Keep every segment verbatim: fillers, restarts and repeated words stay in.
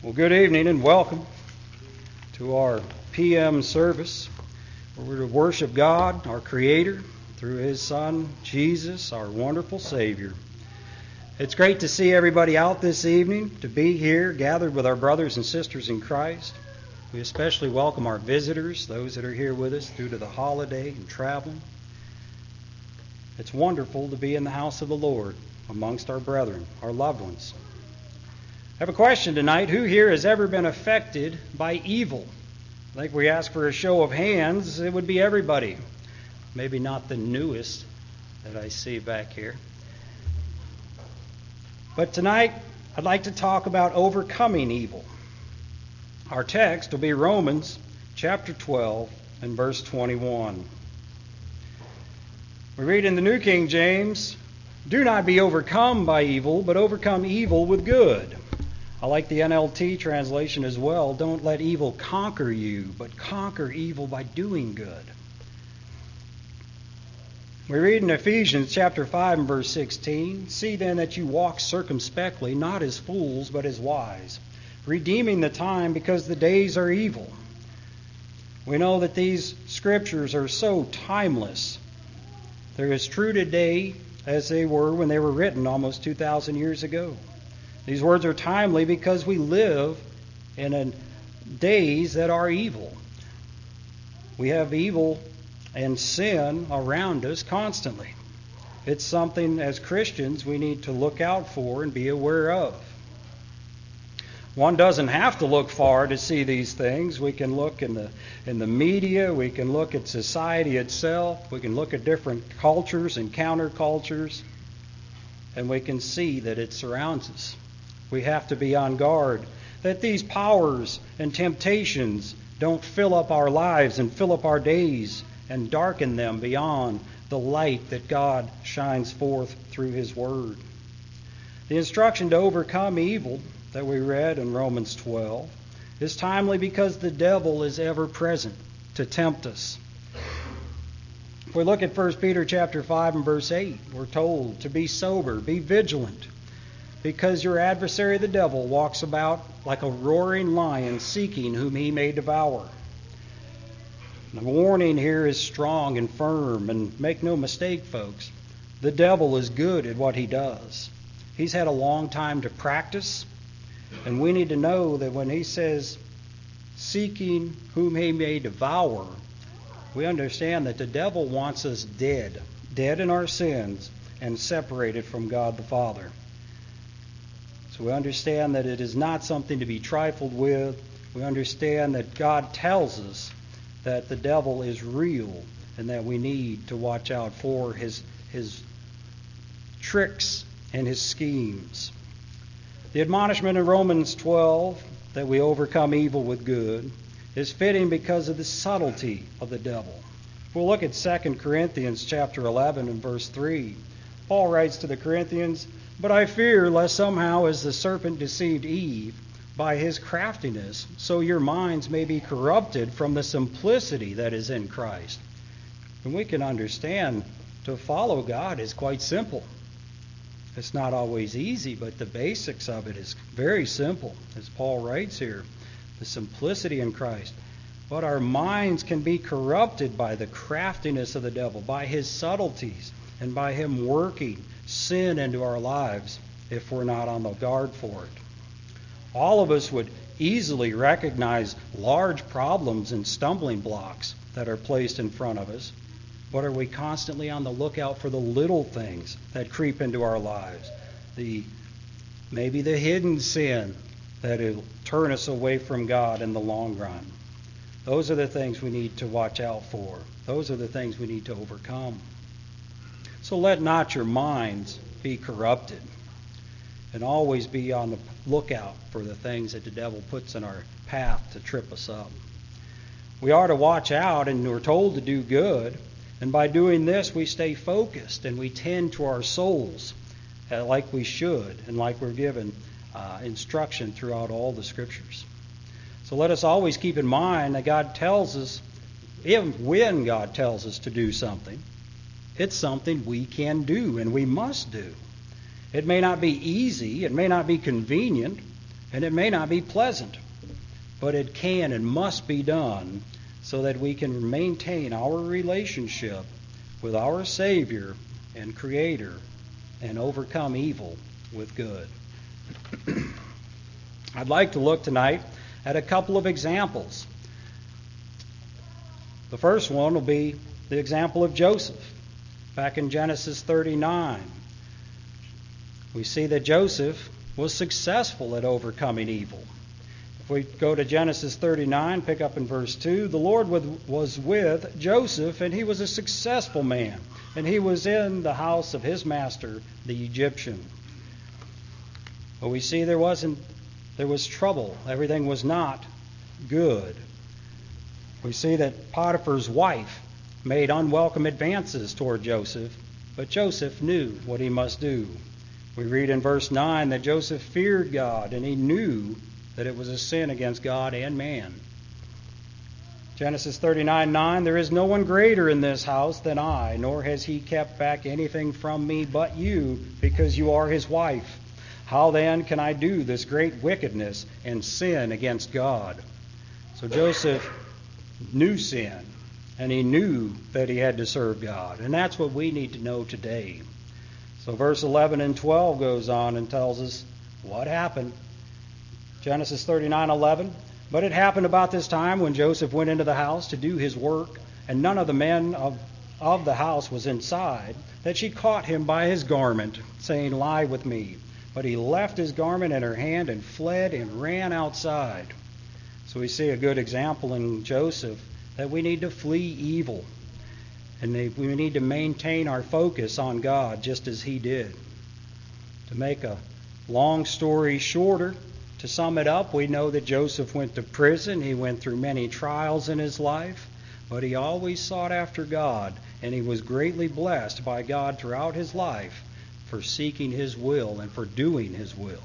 Well, good evening and welcome to our P M service, where we're to worship God, our Creator, through His Son, Jesus, our wonderful Savior. It's great to see everybody out this evening, to be here gathered with our brothers and sisters in Christ. We especially welcome our visitors, those that are here with us due to the holiday and traveling. It's wonderful to be in the house of the Lord amongst our brethren, our loved ones. I have a question tonight. Who here has ever been affected by evil? I think we ask for a show of hands. It would be everybody. Maybe not the newest that I see back here. But tonight, I'd like to talk about overcoming evil. Our text will be Romans chapter twelve and verse twenty-one. We read in the New King James, "Do not be overcome by evil, but overcome evil with good." I like the N L T translation as well. "Don't let evil conquer you, but conquer evil by doing good." We read in Ephesians chapter five and verse sixteen, "See then that you walk circumspectly, not as fools, but as wise, redeeming the time, because the days are evil." We know that these scriptures are so timeless. They're as true today as they were when they were written almost two thousand years ago. These words are timely because we live in a days that are evil. We have evil and sin around us constantly. It's something as Christians we need to look out for and be aware of. One doesn't have to look far to see these things. We can look in the in the media, we can look at society itself, we can look at different cultures and countercultures, and we can see that it surrounds us. We have to be on guard that these powers and temptations don't fill up our lives and fill up our days and darken them beyond the light that God shines forth through His Word. The instruction to overcome evil that we read in Romans twelve is timely because the devil is ever present to tempt us. If we look at First Peter chapter five and verse eight, we're told to be sober, be vigilant, because your adversary the devil walks about like a roaring lion, seeking whom he may devour. The warning here is strong and firm, and make no mistake, folks, the devil is good at what he does. He's had a long time to practice, and we need to know that when he says seeking whom he may devour, we understand that the devil wants us dead, dead in our sins, and separated from God the Father. So we understand that it is not something to be trifled with. We understand that God tells us that the devil is real and that we need to watch out for his, his tricks and his schemes. The admonishment in Romans twelve that we overcome evil with good is fitting because of the subtlety of the devil. If we'll look at Second Corinthians chapter eleven and verse three, Paul writes to the Corinthians, "But I fear lest somehow as the serpent deceived Eve by his craftiness, so your minds may be corrupted from the simplicity that is in Christ." And we can understand to follow God is quite simple. It's not always easy, but the basics of it is very simple, as Paul writes here. The simplicity in Christ. But our minds can be corrupted by the craftiness of the devil, by his subtleties, and by him working sin into our lives if we're not on the guard for it. All of us would easily recognize large problems and stumbling blocks that are placed in front of us. But are we constantly on the lookout for the little things that creep into our lives? The maybe the hidden sin that will turn us away from God in the long run. Those are the things we need to watch out for. Those are the things we need to overcome. So let not your minds be corrupted, and always be on the lookout for the things that the devil puts in our path to trip us up. We are to watch out, and we're told to do good, and by doing this we stay focused and we tend to our souls uh, like we should and like we're given uh, instruction throughout all the scriptures. So let us always keep in mind that God tells us, even when God tells us to do something, it's something we can do and we must do. It may not be easy, it may not be convenient, And it may not be pleasant, but it can and must be done so that we can maintain our relationship with our Savior and Creator and overcome evil with good. I'd like to look tonight at a couple of examples. The first one will be the example of Joseph. Back in Genesis thirty-nine, we see that Joseph was successful at overcoming evil. If we go to Genesis thirty-nine, pick up in verse two, the Lord was with Joseph, and he was a successful man, and he was in the house of his master, the Egyptian. But we see there wasn't, there was trouble. Everything was not good. We see that Potiphar's wife made unwelcome advances toward Joseph, but Joseph knew what he must do. We read in verse nine that Joseph feared God, and he knew that it was a sin against God and man. Genesis thirty-nine nine, there is no one greater in this house than I, nor has he kept back anything from me but you, because you are his wife. How then can I do this great wickedness and sin against God? So Joseph knew sin, and he knew that he had to serve God. And that's what we need to know today. So verse eleven and twelve goes on and tells us what happened. Genesis thirty-nine eleven. But it happened about this time when Joseph went into the house to do his work, and none of the men of, of the house was inside, that she caught him by his garment, saying, Lie with me. But he left his garment in her hand and fled and ran outside. So we see a good example in Joseph that we need to flee evil. And we need to maintain our focus on God just as he did. To make a long story shorter, to sum it up, we know that Joseph went to prison. He went through many trials in his life, but he always sought after God, and he was greatly blessed by God throughout his life for seeking his will and for doing his will.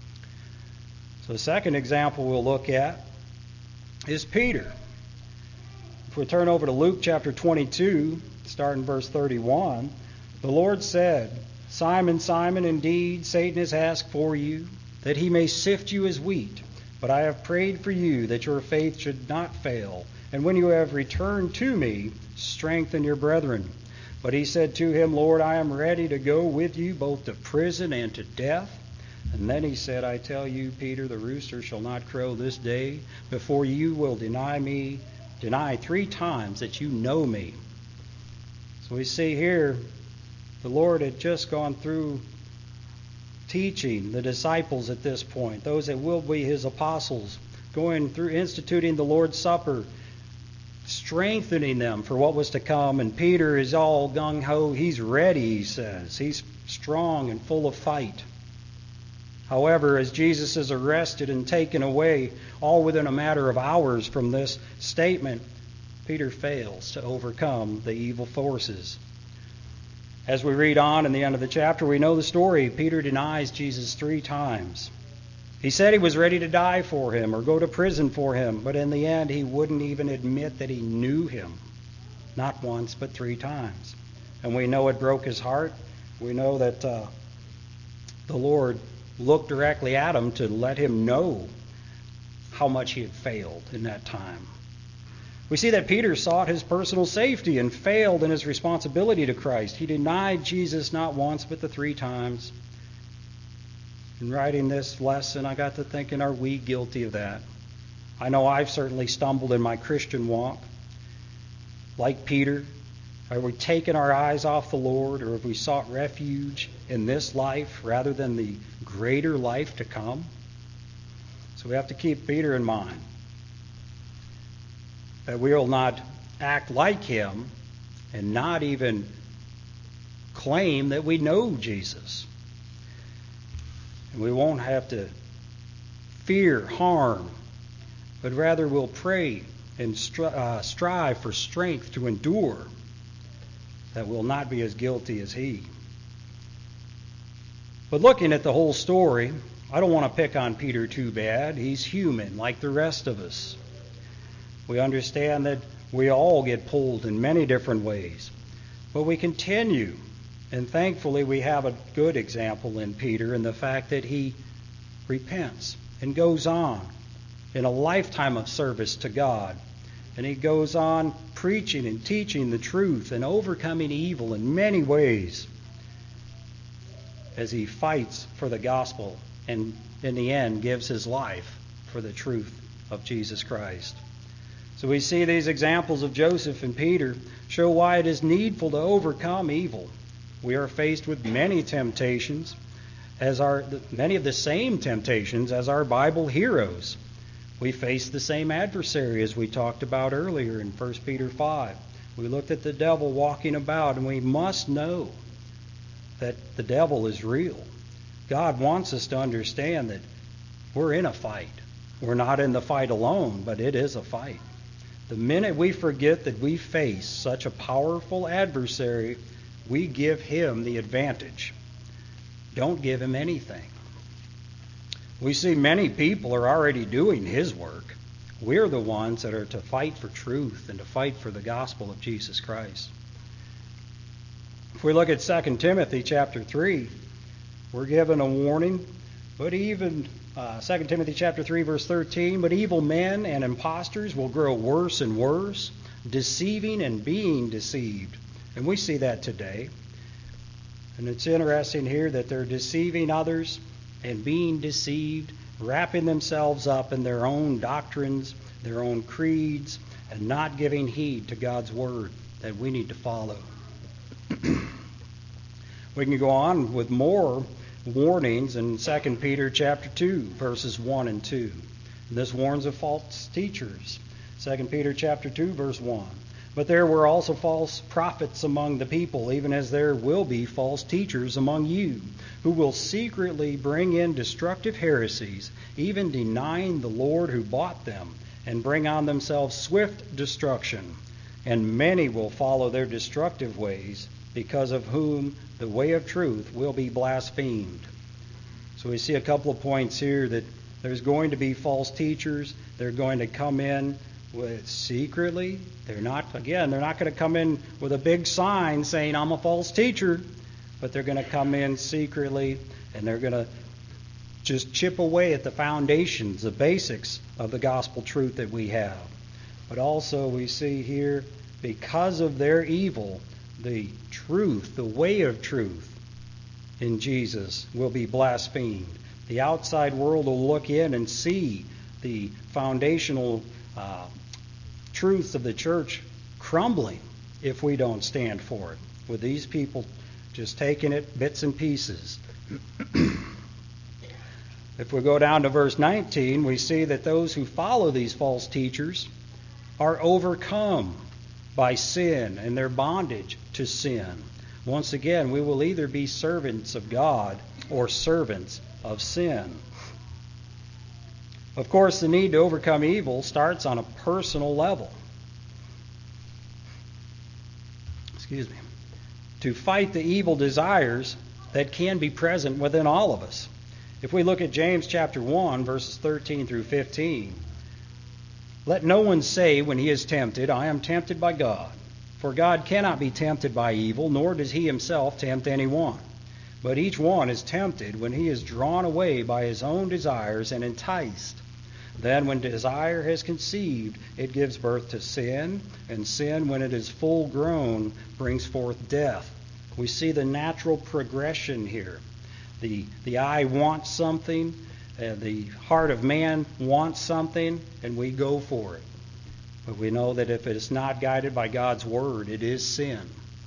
So the second example we'll look at is Peter. If we turn over to Luke chapter twenty-two, starting verse thirty-one, the Lord said, Simon, Simon, indeed Satan has asked for you, that he may sift you as wheat. But I have prayed for you that your faith should not fail. And when you have returned to me, strengthen your brethren. But he said to him, Lord, I am ready to go with you both to prison and to death. And then he said, I tell you, Peter, the rooster shall not crow this day before you will deny me, deny three times that you know me. So we see here, the Lord had just gone through teaching the disciples at this point, those that will be his apostles, going through instituting the Lord's Supper, strengthening them for what was to come. And Peter is all gung-ho. He's ready, he says. He's strong and full of fight. However, as Jesus is arrested and taken away, all within a matter of hours from this statement, Peter fails to overcome the evil forces. As we read on in the end of the chapter, we know the story. Peter denies Jesus three times. He said he was ready to die for him or go to prison for him, but in the end he wouldn't even admit that he knew him. Not once, but three times. And we know it broke his heart. We know that uh, the Lord looked directly at him to let him know how much he had failed in that time. We see that Peter sought his personal safety and failed in his responsibility to Christ. He denied Jesus not once, but the three times. In writing this lesson, I got to thinking, are we guilty of that? I know I've certainly stumbled in my Christian walk. Like Peter, have we taken our eyes off the Lord, or have we sought refuge in this life rather than the greater life to come? So we have to keep Peter in mind, that we will not act like him and not even claim that we know Jesus. And we won't have to fear harm, but rather we'll pray and stri- uh, strive for strength to endure, that we'll not be as guilty as he. But looking at the whole story, I don't want to pick on Peter too bad. He's human like the rest of us. We understand that we all get pulled in many different ways. But we continue, and thankfully we have a good example in Peter in the fact that he repents and goes on in a lifetime of service to God. And he goes on preaching and teaching the truth and overcoming evil in many ways as he fights for the gospel and in the end gives his life for the truth of Jesus Christ. So we see these examples of Joseph and Peter show why it is needful to overcome evil. We are faced with many temptations, as our many of the same temptations as our Bible heroes. We face the same adversary as we talked about earlier in First Peter five. We looked at the devil walking about, and we must know that the devil is real. God wants us to understand that we're in a fight. We're not in the fight alone, but it is a fight. The minute we forget that we face such a powerful adversary, we give him the advantage. Don't give him anything. We see many people are already doing his work. We're the ones that are to fight for truth and to fight for the gospel of Jesus Christ. If we look at Second Timothy chapter three, we're given a warning, but even uh, Second Timothy chapter three verse thirteen, but evil men and impostors will grow worse and worse, deceiving and being deceived. And we see that today. And it's interesting here that they're deceiving others and being deceived, wrapping themselves up in their own doctrines, their own creeds, and not giving heed to God's word that we need to follow. We can go on with more warnings in Second Peter chapter two, verses one and two. And this warns of false teachers. Second Peter chapter two, verse one. But there were also false prophets among the people, even as there will be false teachers among you, who will secretly bring in destructive heresies, even denying the Lord who bought them, and bring on themselves swift destruction. And many will follow their destructive ways, because of whom the way of truth will be blasphemed. So we see a couple of points here that there's going to be false teachers. They're going to come in with secretly. They're not, again, they're not going to come in with a big sign saying, I'm a false teacher. But they're going to come in secretly, and they're going to just chip away at the foundations, the basics of the gospel truth that we have. But also we see here, because of their evil, the truth, the way of truth in Jesus will be blasphemed. The outside world will look in and see the foundational uh, truths of the church crumbling if we don't stand for it. With these people just taking it bits and pieces. If we go down to verse nineteen, we see that those who follow these false teachers are overcome by sin and their bondage to sin. Once again, we will either be servants of God or servants of sin. Of course, the need to overcome evil starts on a personal level. Excuse me. To fight the evil desires that can be present within all of us. If we look at James chapter one, verses thirteen through fifteen, let no one say when he is tempted, I am tempted by God. For God cannot be tempted by evil, nor does he himself tempt anyone. But each one is tempted when he is drawn away by his own desires and enticed. Then when desire has conceived, it gives birth to sin, and sin, when it is full grown, brings forth death. We see the natural progression here. The, the eye wants something, uh, the heart of man wants something, and we go for it. But we know that if it is not guided by God's word, it is sin.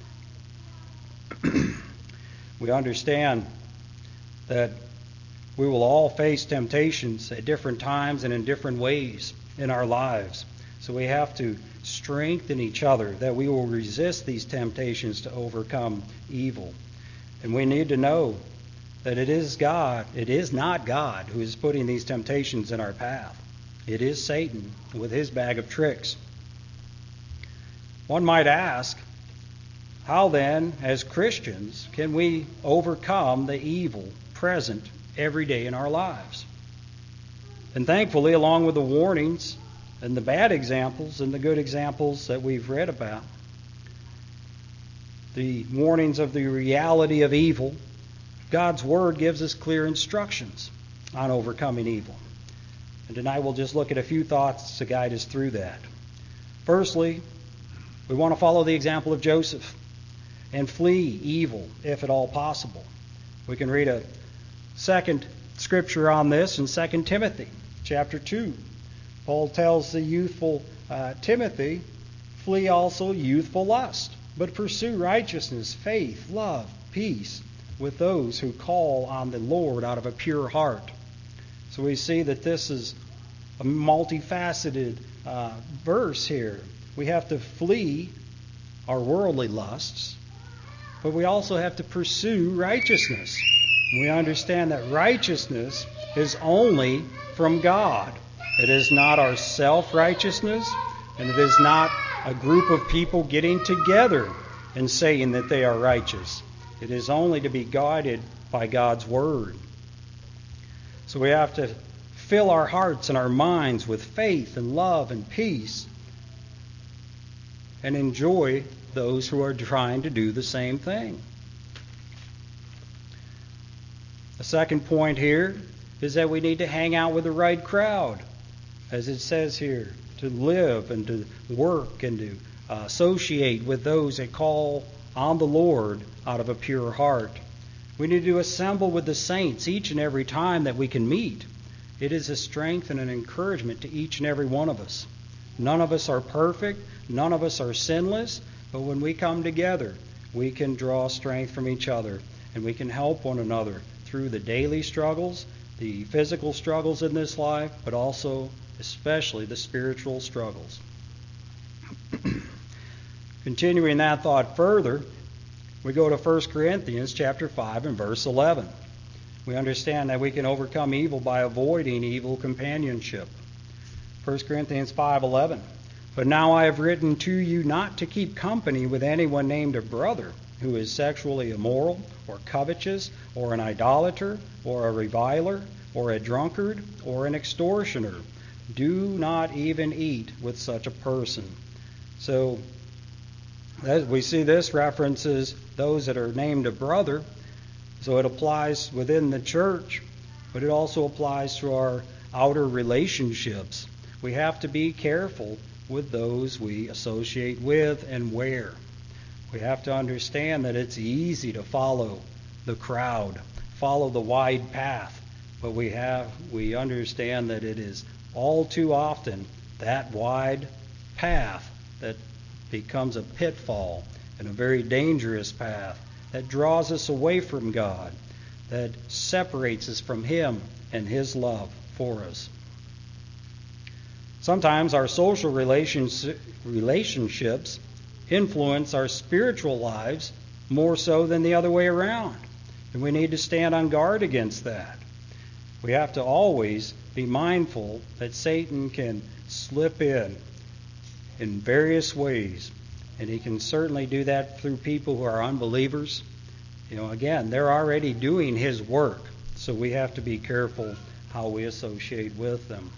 We understand that we will all face temptations at different times and in different ways in our lives. So we have to strengthen each other that we will resist these temptations to overcome evil. And we need to know that it is God, it is not God who is putting these temptations in our path. It is Satan with his bag of tricks. One might ask, how then, as Christians, can we overcome the evil present every day in our lives? And thankfully, along with the warnings and the bad examples and the good examples that we've read about, the warnings of the reality of evil, God's Word gives us clear instructions on overcoming evil. And tonight we'll just look at a few thoughts to guide us through that. Firstly, we want to follow the example of Joseph and flee evil if at all possible. We can read a second scripture on this in Second Timothy chapter two. Paul tells the youthful uh, Timothy, flee also youthful lust, but pursue righteousness, faith, love, peace with those who call on the Lord out of a pure heart. So we see that this is a multifaceted uh, verse here. We have to flee our worldly lusts, but we also have to pursue righteousness. We understand that righteousness is only from God. It is not our self-righteousness, and it is not a group of people getting together and saying that they are righteous. It is only to be guided by God's Word. So we have to fill our hearts and our minds with faith and love and peace and enjoy those who are trying to do the same thing. The second point here is that we need to hang out with the right crowd, as it says here, to live and to work and to uh, associate with those that call on the Lord out of a pure heart. We need to assemble with the saints each and every time that we can meet. It is a strength and an encouragement to each and every one of us. None of us are perfect. None of us are sinless. But when we come together, we can draw strength from each other, and we can help one another through the daily struggles, the physical struggles in this life, but also especially the spiritual struggles. Continuing that thought further, we go to First Corinthians chapter five and verse eleven. We understand that we can overcome evil by avoiding evil companionship. First Corinthians five eleven. But now I have written to you not to keep company with anyone named a brother who is sexually immoral or covetous or an idolater or a reviler or a drunkard or an extortioner. Do not even eat with such a person. So as we see this references those that are named a brother. So it applies within the church, but it also applies to our outer relationships. We have to be careful with those we associate with and where. We have to understand that it's easy to follow the crowd, follow the wide path, but we have we understand that it is all too often that wide path that becomes a pitfall and a very dangerous path that draws us away from God, that separates us from Him and His love for us. Sometimes our social relations, relationships influence our spiritual lives more so than the other way around. And we need to stand on guard against that. We have to always be mindful that Satan can slip in in various ways. And he can certainly do that through people who are unbelievers. You know, again, they're already doing his work. So we have to be careful how we associate with them.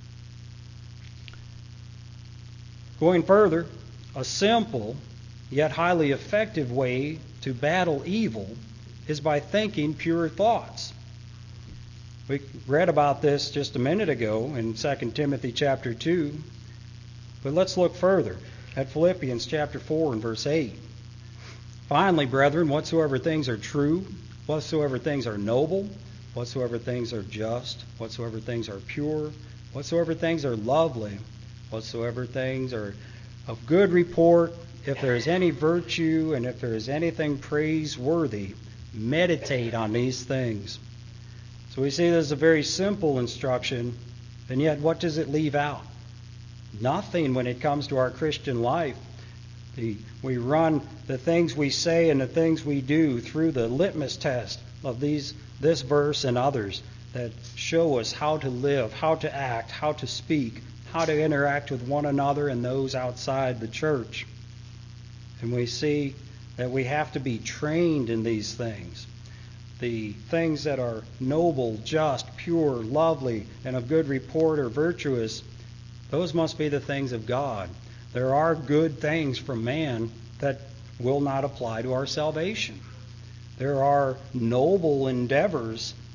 Going further, a simple yet highly effective way to battle evil is by thinking pure thoughts. We read about this just a minute ago in Second Timothy chapter two. But let's look further at Philippians chapter four and verse eight. Finally, brethren, whatsoever things are true, whatsoever things are noble, whatsoever things are just, whatsoever things are pure, whatsoever things are lovely, whatsoever things are of good report, if there is any virtue and if there is anything praiseworthy, meditate on these things. So we see this is a very simple instruction, and yet what does it leave out? Nothing when it comes to our Christian life. The, we run the things we say and the things we do through the litmus test of these this verse and others that show us how to live, how to act, how to speak, how to interact with one another and those outside the church. And we see that we have to be trained in these things. The things that are noble, just, pure, lovely, and of good report or virtuous, those must be the things of God. There are good things from man that will not apply to our salvation. There are noble endeavors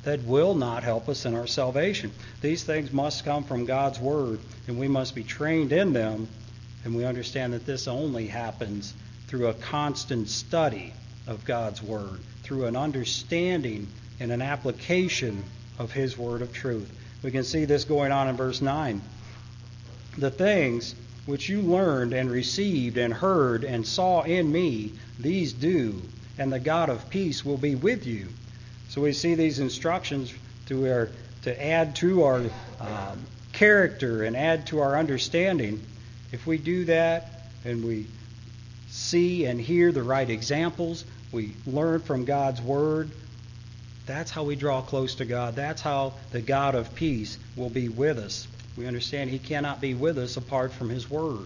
that will not help us in our salvation. These things must come from God's Word, and we must be trained in them, and we understand that this only happens through a constant study of God's Word, through an understanding and an application of His Word of truth. We can see this going on in verse nine. The things which you learned and received and heard and saw in me, these do, and the God of peace will be with you. So we see these instructions to our, to add to our um, character and add to our understanding. If we do that and we see and hear the right examples, we learn from God's Word, that's how we draw close to God. That's how the God of peace will be with us. We understand He cannot be with us apart from His Word.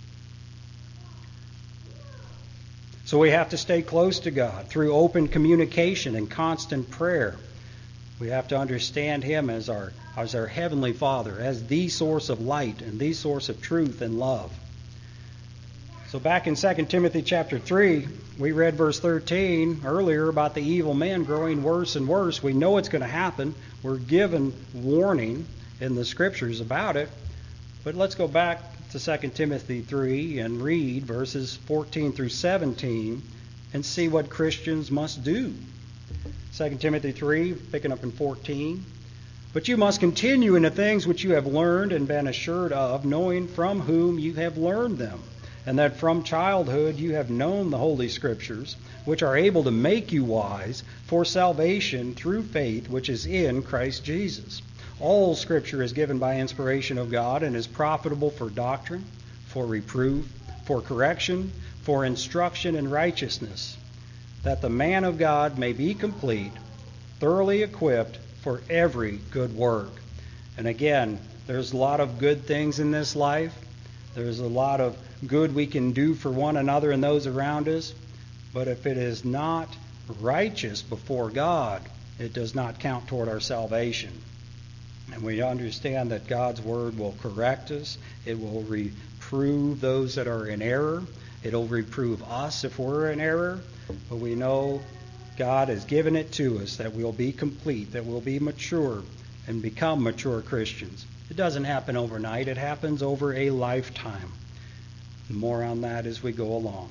So we have to stay close to God through open communication and constant prayer. We have to understand Him as our, as our Heavenly Father, as the source of light and the source of truth and love. So back in Second Timothy chapter three, we read verse thirteen earlier about the evil men growing worse and worse. We know it's going to happen. We're given warning in the Scriptures about it. But let's go back to Second Timothy three and read verses fourteen through seventeen and see what Christians must do. Second Timothy three, picking up in fourteen. But you must continue in the things which you have learned and been assured of, knowing from whom you have learned them, and that from childhood you have known the Holy Scriptures, which are able to make you wise for salvation through faith which is in Christ Jesus. All Scripture is given by inspiration of God and is profitable for doctrine, for reproof, for correction, for instruction in righteousness, that the man of God may be complete, thoroughly equipped for every good work. And again, there's a lot of good things in this life. There's a lot of good we can do for one another and those around us. But if it is not righteous before God, it does not count toward our salvation. And we understand that God's Word will correct us. It will reprove those that are in error. It'll reprove us if we're in error. But we know God has given it to us that we'll be complete, that we'll be mature and become mature Christians. It doesn't happen overnight. It happens over a lifetime. More on that as we go along.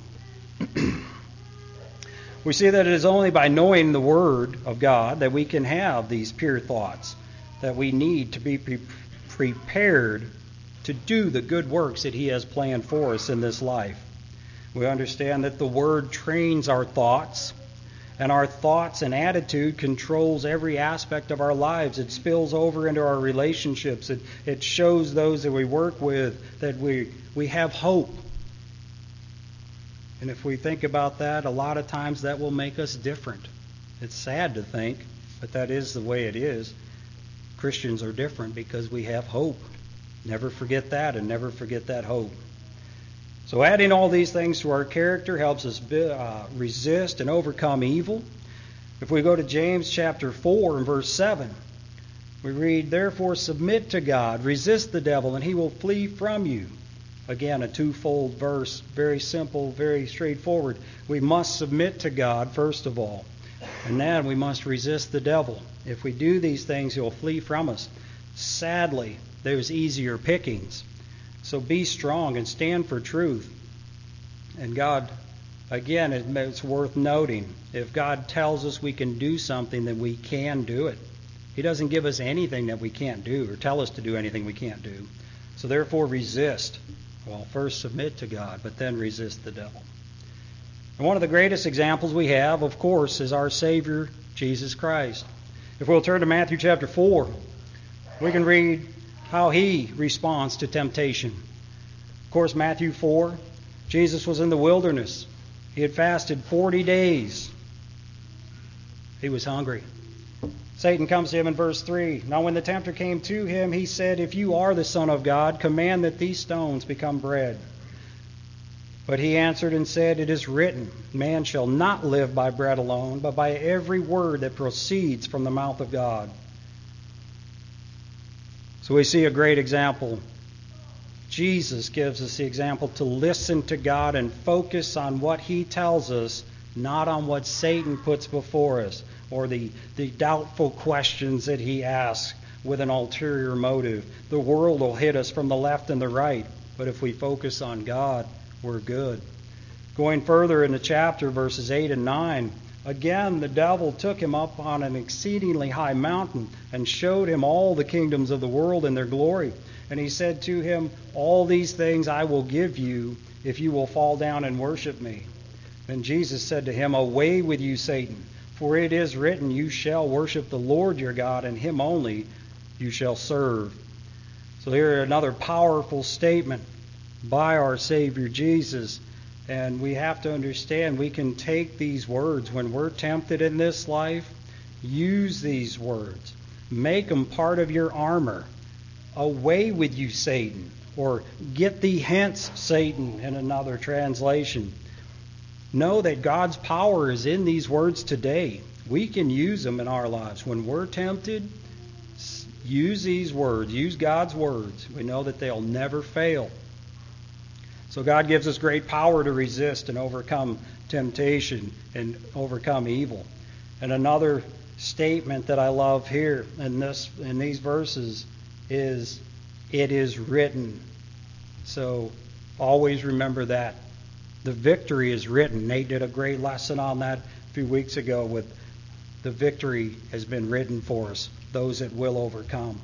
We see that it is only by knowing the Word of God that we can have these pure thoughts, that we need to be pre- prepared to do the good works that He has planned for us in this life. We understand that the Word trains our thoughts, and our thoughts and attitude controls every aspect of our lives. It spills over into our relationships. It, it shows those that we work with that we, we have hope. And if we think about that, a lot of times that will make us different. It's sad to think, but that is the way it is. Christians are different because we have hope. Never forget that, and never forget that hope. So adding all these things to our character helps us be, uh, resist and overcome evil. If we go to James chapter four and verse seven, we read, "Therefore submit to God, resist the devil, and he will flee from you." Again, a twofold verse, very simple, very straightforward. We must submit to God first of all, and then we must resist the devil. If we do these things, he'll flee from us. Sadly, there's easier pickings. So be strong and stand for truth. And God, again, it's worth noting, if God tells us we can do something, then we can do it. He doesn't give us anything that we can't do or tell us to do anything we can't do. So therefore resist. Well, first submit to God, but then resist the devil. And one of the greatest examples we have, of course, is our Savior, Jesus Christ. If we'll turn to Matthew chapter four, we can read how He responds to temptation. Of course, Matthew four, Jesus was in the wilderness. He had fasted forty days. He was hungry. Satan comes to Him in verse three. Now when the tempter came to Him, he said, "If you are the Son of God, command that these stones become bread." But He answered and said, "It is written, man shall not live by bread alone, but by every word that proceeds from the mouth of God." So we see a great example. Jesus gives us the example to listen to God and focus on what He tells us, not on what Satan puts before us. or the, the doubtful questions that he asks with an ulterior motive. The world will hit us from the left and the right, but if we focus on God, we're good. Going further in the chapter, verses eight and nine, again the devil took him up on an exceedingly high mountain and showed him all the kingdoms of the world and their glory. And he said to him, all these things I will give you if you will fall down and worship me. Then Jesus said to him, away with you, Satan, for it is written, you shall worship the Lord your God, and him only you shall serve. So here another powerful statement by our Savior Jesus. And we have to understand we can take these words when we're tempted in this life. Use these words. Make them part of your armor. Away with you, Satan. Or get thee hence, Satan, in another translation. Know that God's power is in these words today. We can use them in our lives. When we're tempted, use these words. Use God's words. We know that they'll never fail. So God gives us great power to resist and overcome temptation and overcome evil. And another statement that I love here in this in these verses is, it is written. So always remember that. The victory is written. Nate did a great lesson on that a few weeks ago with the victory has been written for us, those that will overcome.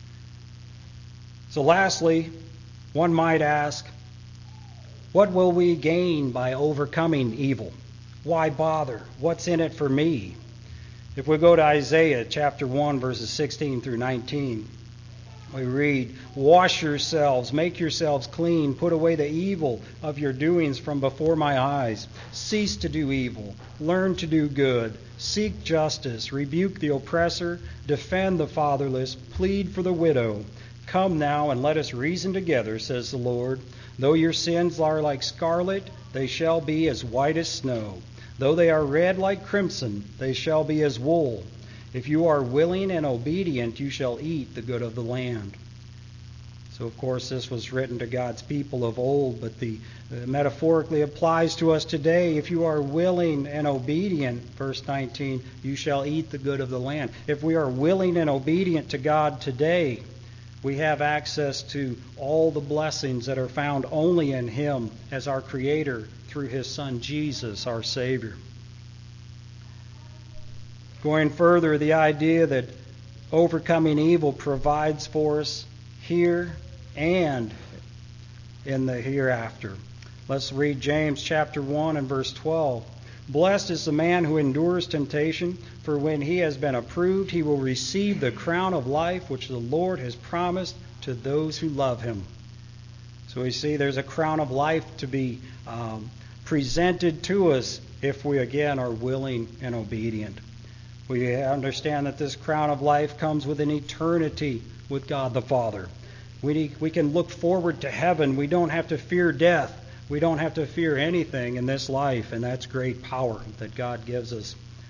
So lastly, one might ask, what will we gain by overcoming evil? Why bother? What's in it for me? If we go to Isaiah chapter one, verses sixteen through nineteen, we read, wash yourselves, make yourselves clean, put away the evil of your doings from before my eyes. Cease to do evil, learn to do good, seek justice, rebuke the oppressor, defend the fatherless, plead for the widow. Come now and let us reason together, says the Lord. Though your sins are like scarlet, they shall be as white as snow. Though they are red like crimson, they shall be as wool. If you are willing and obedient, you shall eat the good of the land. So, of course, this was written to God's people of old, but the uh, metaphorically applies to us today. If you are willing and obedient, verse nineteen, you shall eat the good of the land. If we are willing and obedient to God today, we have access to all the blessings that are found only in Him as our Creator through His Son Jesus, our Savior. Going further, the idea that overcoming evil provides for us here and in the hereafter. Let's read James chapter one and verse twelve. Blessed is the man who endures temptation, for when he has been approved, he will receive the crown of life which the Lord has promised to those who love Him. So we see there's a crown of life to be um, presented to us if we again are willing and obedient. We understand that this crown of life comes with an eternity with God the Father. We, we can look forward to heaven. We don't have to fear death. We don't have to fear anything in this life, and that's great power that God gives us.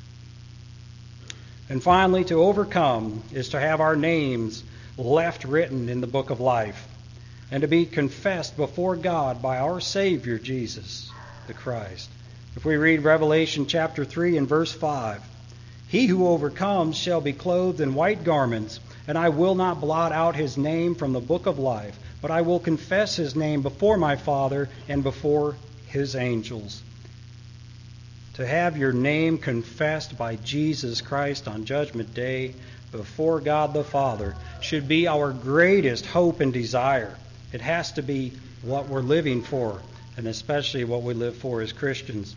And finally, to overcome is to have our names left written in the book of life and to be confessed before God by our Savior, Jesus the Christ. If we read Revelation chapter three and verse five, he who overcomes shall be clothed in white garments, and I will not blot out his name from the book of life, but I will confess his name before my Father and before his angels. To have your name confessed by Jesus Christ on Judgment Day before God the Father should be our greatest hope and desire. It has to be what we're living for, and especially what we live for as Christians.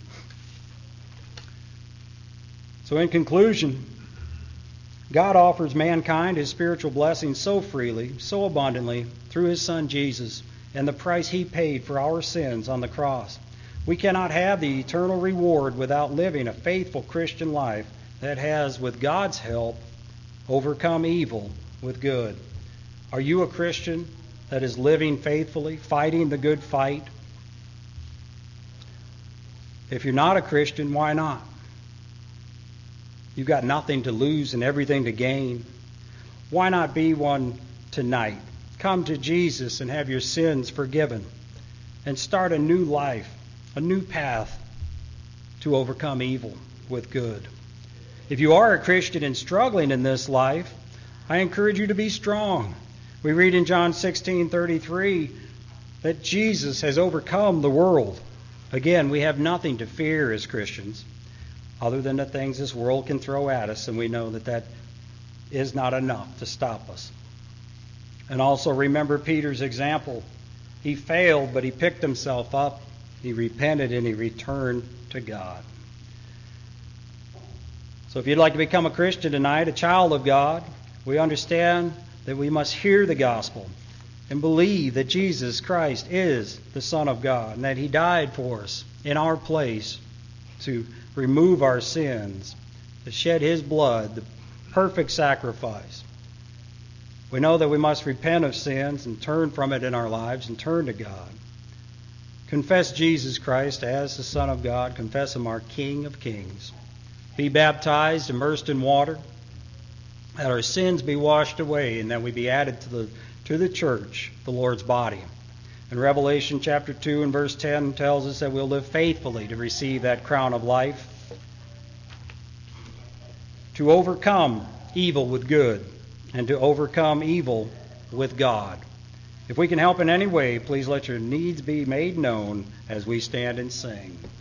So in conclusion, God offers mankind His spiritual blessings so freely, so abundantly, through His Son Jesus, and the price He paid for our sins on the cross. We cannot have the eternal reward without living a faithful Christian life that has, with God's help, overcome evil with good. Are you a Christian that is living faithfully, fighting the good fight? If you're not a Christian, why not? You've got nothing to lose and everything to gain. Why not be one tonight? Come to Jesus and have your sins forgiven and start a new life, a new path to overcome evil with good. If you are a Christian and struggling in this life, I encourage you to be strong. We read in John sixteen thirty-three that Jesus has overcome the world. Again, we have nothing to fear as Christians other than the things this world can throw at us, and we know that that is not enough to stop us. And also remember Peter's example. He failed, but he picked himself up. He repented and he returned to God. So if you'd like to become a Christian tonight, a child of God, we understand that we must hear the gospel and believe that Jesus Christ is the Son of God and that He died for us in our place to remove our sins, to shed His blood, the perfect sacrifice. We know that we must repent of sins and turn from it in our lives and turn to God. Confess Jesus Christ as the Son of God. Confess Him our King of Kings. Be baptized, immersed in water, that our sins be washed away and that we be added to the to the church, the Lord's body. And Revelation chapter two and verse ten tells us that we'll live faithfully to receive that crown of life, to overcome evil with good, and to overcome evil with God. If we can help in any way, please let your needs be made known as we stand and sing.